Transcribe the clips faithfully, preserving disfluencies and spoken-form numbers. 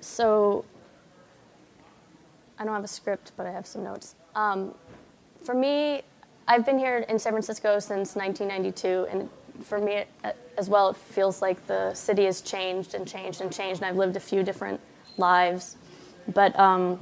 so I don't have a script, but I have some notes. Um, for me, I've been here in San Francisco since nineteen ninety-two, and for me as well, it feels like the city has changed and changed and changed, and I've lived a few different lives. But um,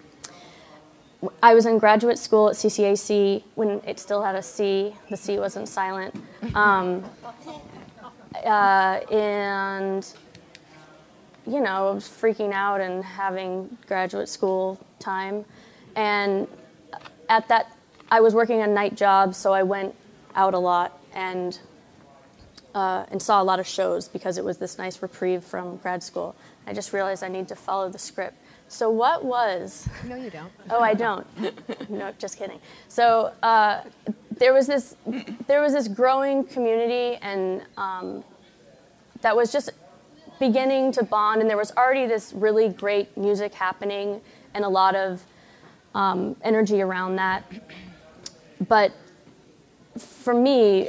I was in graduate school at C C A C when it still had a C. The C wasn't silent. Um, uh, and, you know, I was freaking out and having graduate school time. And at that, I was working a night job, so I went out a lot and uh, and saw a lot of shows because it was this nice reprieve from grad school. I just realized I need to follow the script. So what was... No, you don't. Oh, I don't. No, just kidding. So uh, there was this there was this growing community, and um, that was just beginning to bond, and there was already this really great music happening and a lot of um, energy around that. But for me,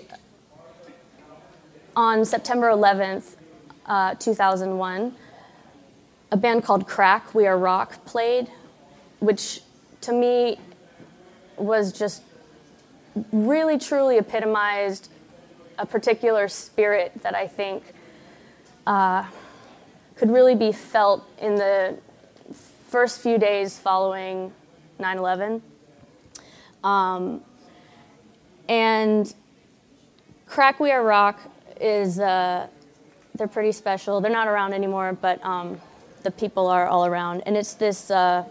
on September eleventh, uh, two thousand one, a band called Crack, We Are Rock played, which to me was just really truly epitomized a particular spirit that I think uh, could really be felt in the first few days following nine eleven. Um, and Crack, We Are Rock is, uh, they're pretty special. They're not around anymore, but um, the people are all around. And it's this uh,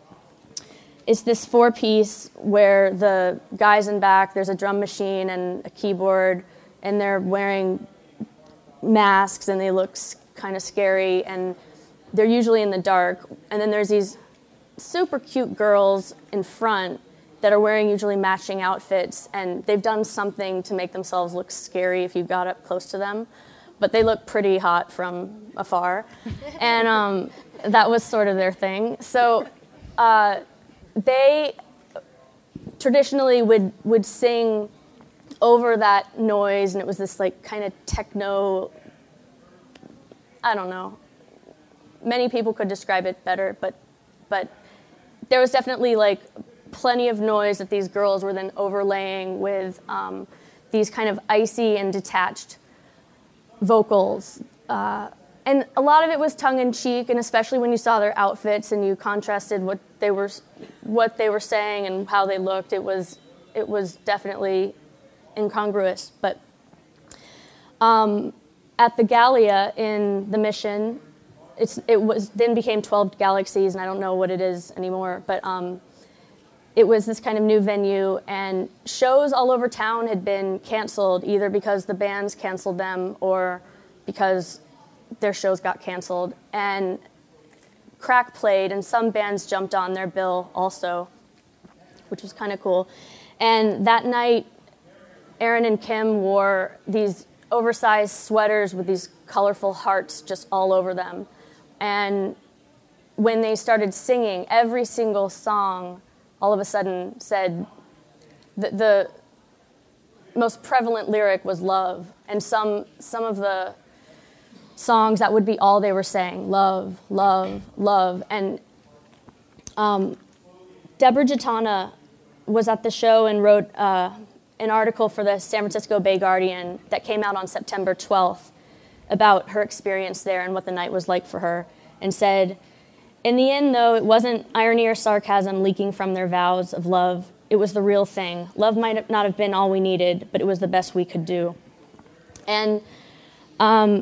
it's this four-piece where the guys in back, there's a drum machine and a keyboard, and they're wearing masks, and they look kind of scary, and they're usually in the dark. And then there's these super cute girls in front that are wearing usually matching outfits, and they've done something to make themselves look scary if you got up close to them, but they look pretty hot from afar. And um, that was sort of their thing. So uh, they traditionally would, would sing over that noise, and it was this like kind of techno, I don't know, many people could describe it better, but but there was definitely like plenty of noise that these girls were then overlaying with um, these kind of icy and detached vocals. Uh, and a lot of it was tongue-in-cheek, and especially when you saw their outfits and you contrasted what they were what they were saying and how they looked, it was it was definitely incongruous. But um, at the Gallia in the Mission, it's it was then became twelve Galaxies, and I don't know what it is anymore, but um, it was this kind of new venue, and shows all over town had been canceled, either because the bands canceled them or because their shows got canceled. And Crack played, and some bands jumped on their bill also, which was kind of cool. And that night, Aaron and Kim wore these oversized sweaters with these colorful hearts just all over them. And when they started singing, every single song all of a sudden said, the, the most prevalent lyric was love. And some some of the songs, that would be all they were saying, love, love, love. And um, Deborah Gitana was at the show and wrote uh, an article for the San Francisco Bay Guardian that came out on September twelfth about her experience there and what the night was like for her, and said, in the end, though, it wasn't irony or sarcasm leaking from their vows of love. It was the real thing. Love might not have been all we needed, but it was the best we could do. And um,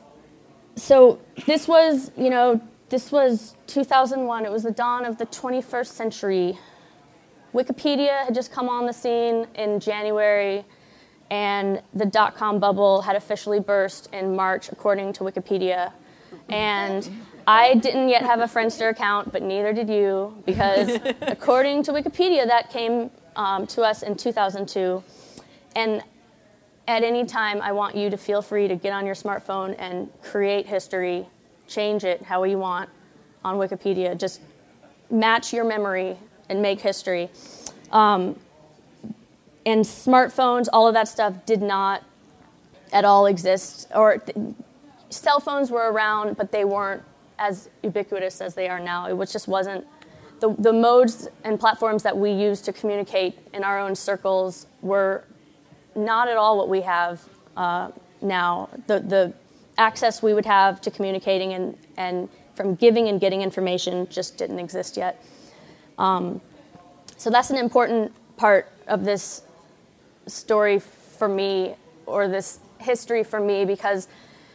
so this was, you know, this was two thousand one. It was the dawn of the twenty-first century. Wikipedia had just come on the scene in January, and the dot-com bubble had officially burst in March, according to Wikipedia. And I didn't yet have a Friendster account, but neither did you, because according to Wikipedia, that came um, to us in two thousand two. And at any time, I want you to feel free to get on your smartphone and create history, change it how you want on Wikipedia. Just match your memory and make history. Um, and smartphones, all of that stuff did not at all exist. Or th- cell phones were around, but they weren't as ubiquitous as they are now. It was just wasn't, the, the modes and platforms that we use to communicate in our own circles were not at all what we have uh, now. The, the access we would have to communicating and, and from giving and getting information just didn't exist yet. Um, so that's an important part of this story for me, or this history for me, because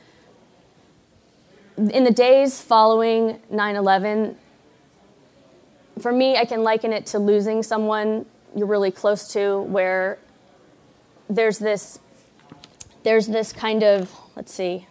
in the days following nine eleven, for me, I can liken it to losing someone you're really close to, where there's this, there's this kind of, let's see,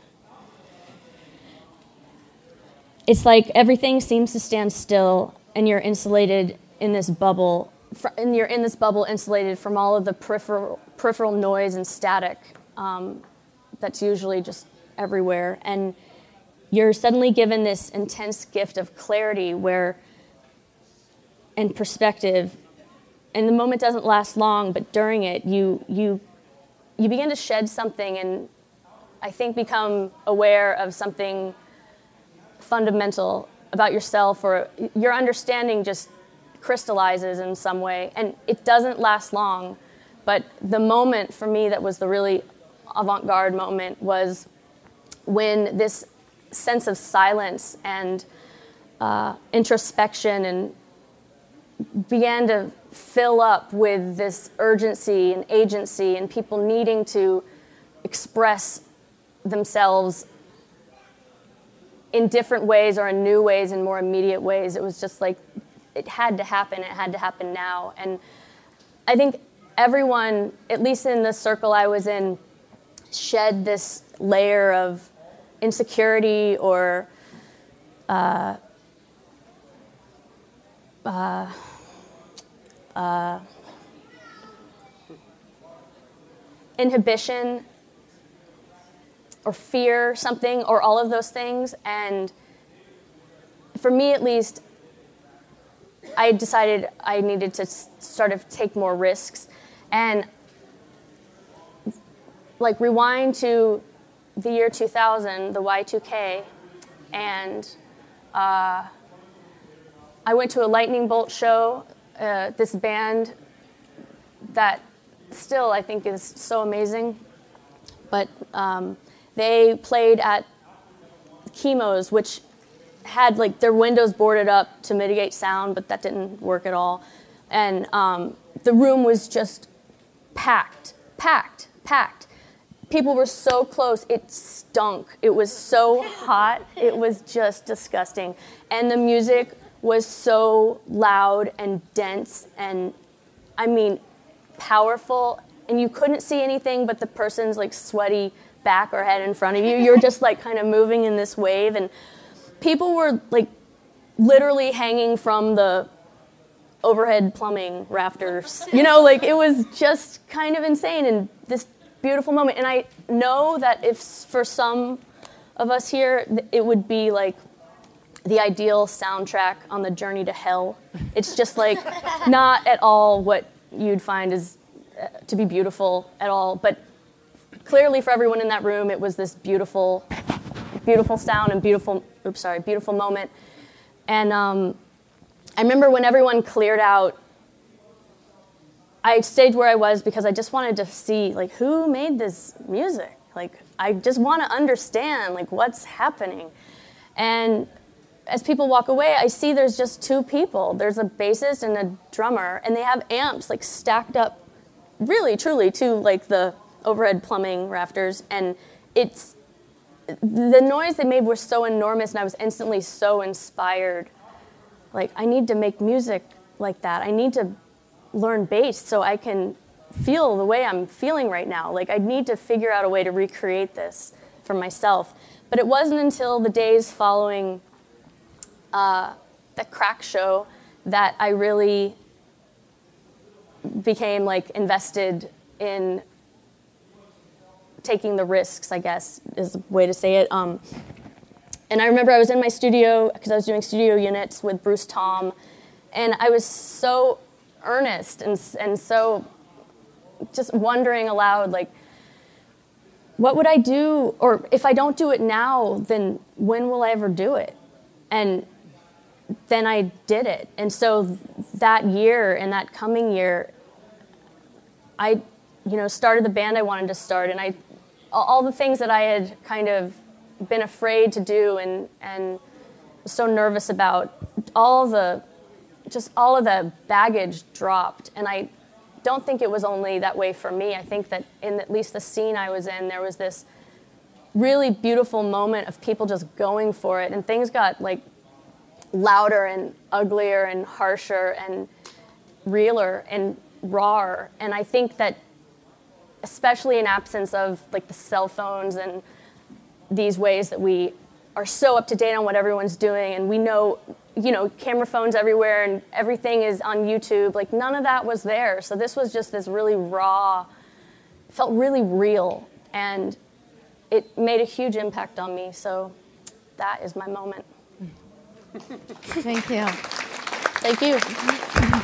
it's like everything seems to stand still, and you're insulated in this bubble, and you're in this bubble insulated from all of the peripheral, peripheral noise and static um, that's usually just everywhere. And you're suddenly given this intense gift of clarity where, and perspective, and the moment doesn't last long, but during it, you you you begin to shed something, and I think become aware of something fundamental about yourself, or your understanding just crystallizes in some way, and it doesn't last long. But the moment for me that was the really avant-garde moment was when this sense of silence and uh, introspection and began to fill up with this urgency and agency and people needing to express themselves in different ways or in new ways, in more immediate ways. It was just like, it had to happen. It had to happen now. And I think everyone, at least in the circle I was in, shed this layer of insecurity or uh, uh, uh, inhibition or fear, something, or all of those things. And for me, at least, I decided I needed to sort of take more risks. And like rewind to the year two thousand, the Y two K, and uh, I went to a lightning bolt show, uh, this band that still I think is so amazing, but um, they played at Chemo's, which had like their windows boarded up to mitigate sound, but that didn't work at all. And um, the room was just packed, packed, packed. People were so close, it stunk. It was so hot, it was just disgusting. And the music was so loud and dense and, I mean, powerful. And you couldn't see anything but the person's like sweaty back or head in front of you. You're just like kind of moving in this wave. And people were like literally hanging from the overhead plumbing rafters. You know, like it was just kind of insane. And this beautiful moment. And I know that if for some of us here, it would be like the ideal soundtrack on the journey to hell. It's just like not at all what you'd find is uh, to be beautiful at all. But clearly for everyone in that room, it was this beautiful, beautiful sound and beautiful, oops, sorry, beautiful moment. And um, I remember when everyone cleared out, I stayed where I was because I just wanted to see, like, who made this music? Like, I just want to understand, like, what's happening. And as people walk away, I see there's just two people. There's a bassist and a drummer, and they have amps, like, stacked up really, truly to, like, the overhead plumbing rafters. And it's, the noise they made was so enormous, and I was instantly so inspired. Like, I need to make music like that. I need to learn bass so I can feel the way I'm feeling right now. Like, I need to figure out a way to recreate this for myself. But it wasn't until the days following uh, the Crack show that I really became like invested in taking the risks, I guess is a way to say it. Um, and I remember I was in my studio because I was doing studio units with Bruce Tom, and I was so earnest and and so just wondering aloud, like, what would I do? Or if I don't do it now, then when will I ever do it? And then I did it. And so that year and that coming year, I, you know, started the band I wanted to start, and I, all the things that I had kind of been afraid to do and and so nervous about, all the, just all of the baggage dropped. And I don't think it was only that way for me. I think that in at least the scene I was in, there was this really beautiful moment of people just going for it, and things got like louder and uglier and harsher and realer and rawer. And I think that especially in absence of like the cell phones and these ways that we are so up to date on what everyone's doing, and we know, you know, camera phones everywhere and everything is on YouTube, like none of that was there. So this was just this really raw, felt really real, and it made a huge impact on me. So that is my moment. Thank you. Thank you.